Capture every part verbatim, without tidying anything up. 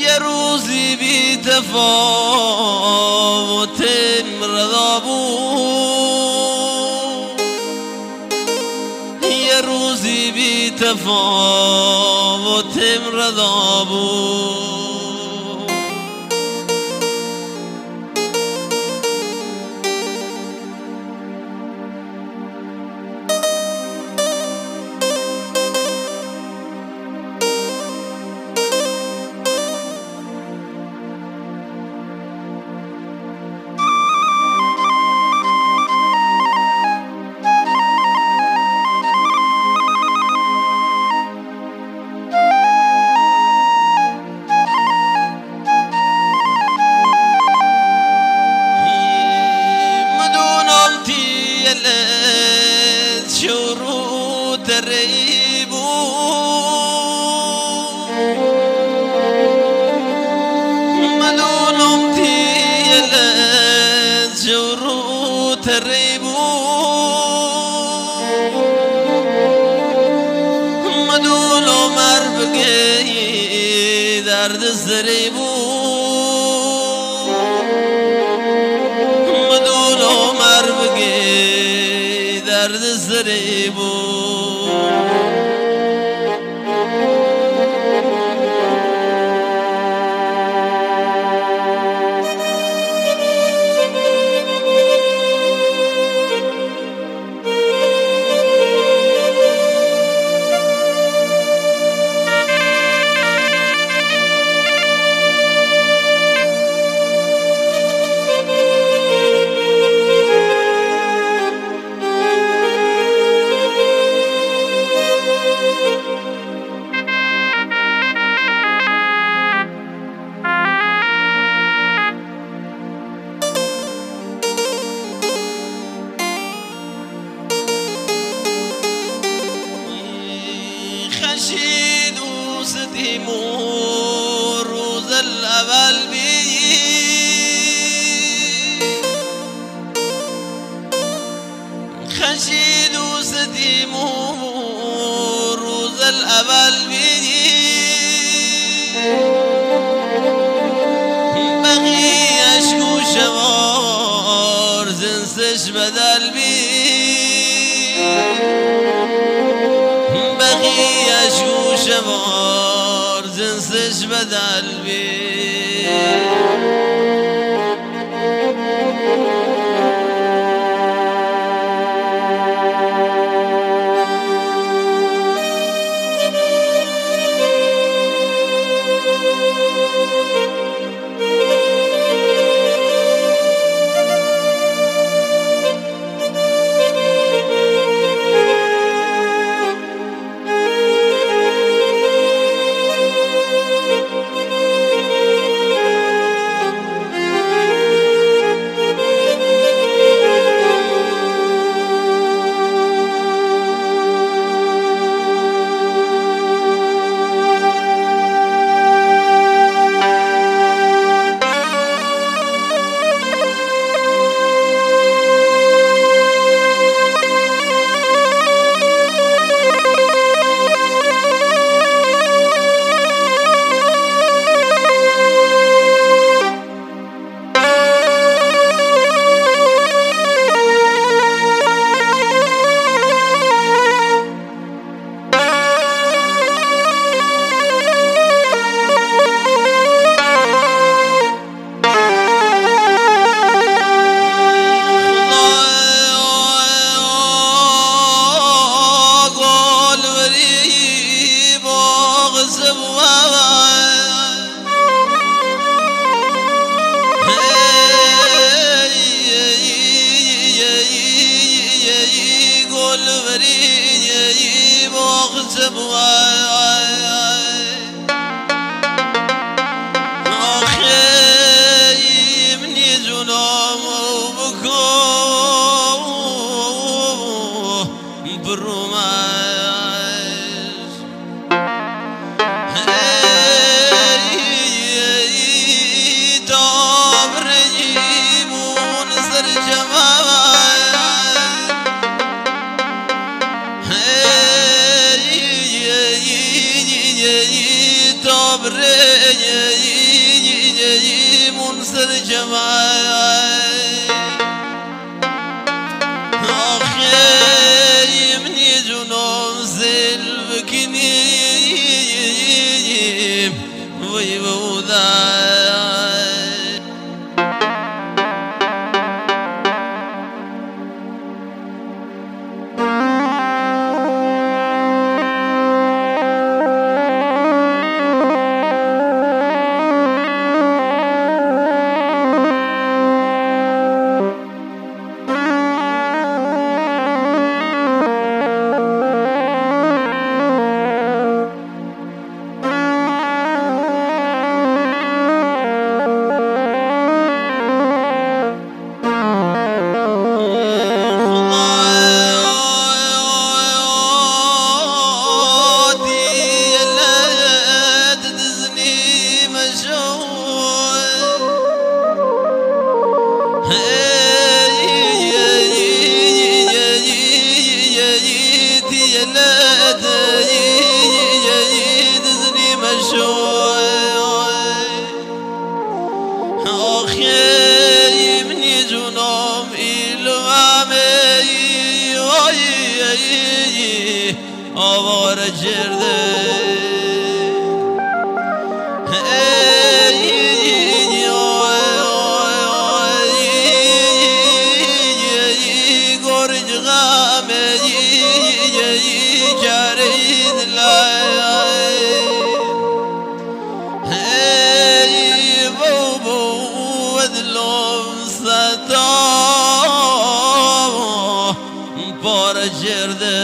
یه روزی بی تفاوتم رضا بود، یه روزی بی تفاوتم رضا بود. شروع تريبو مدولم تيلت شروع تريبو مدولم اربقي درد سريبو مدولم اربقي درد سريبو. خشيد وستيمور روز الأول بي خشيد وستيمور روز الأول بي بغي أشكو شوار زنسش بدل بي اشکو شوار زنسش بدل بی. معي آخي يمني جنوم سلبكني ويبوذاي آوار جرده گرج غامه کرید لای بو بو ودلوم ستا بار جرده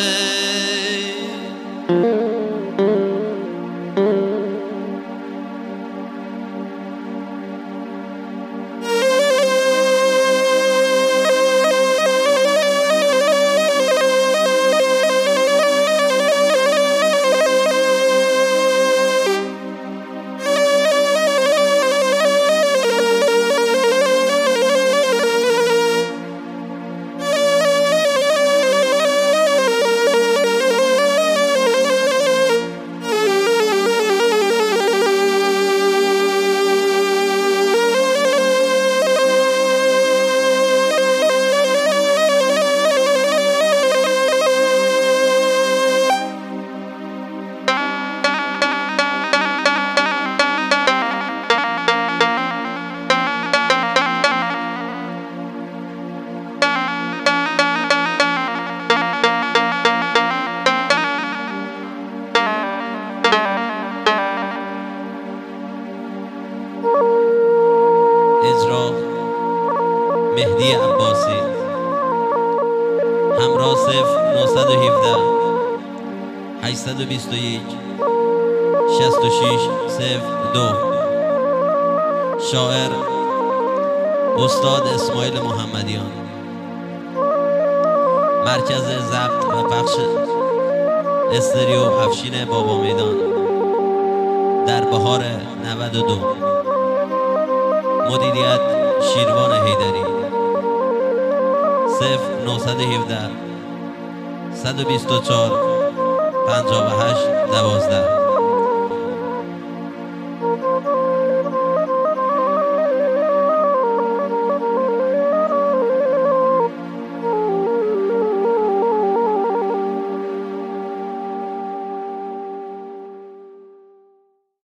اجرا مهدی عباسی همراه صفر نهصد و هفده هشتصد و بیست و یک شصت و شش صفر دو شاعر استاد اسماعیل محمدیان مرکز ضبط و پخش استریو افشین بابا میدان در بهار نود و دو مدیریت شیروان حیدری صفر نهصد و هفده صد و بیست و چهار پنجاه و هشت دوازده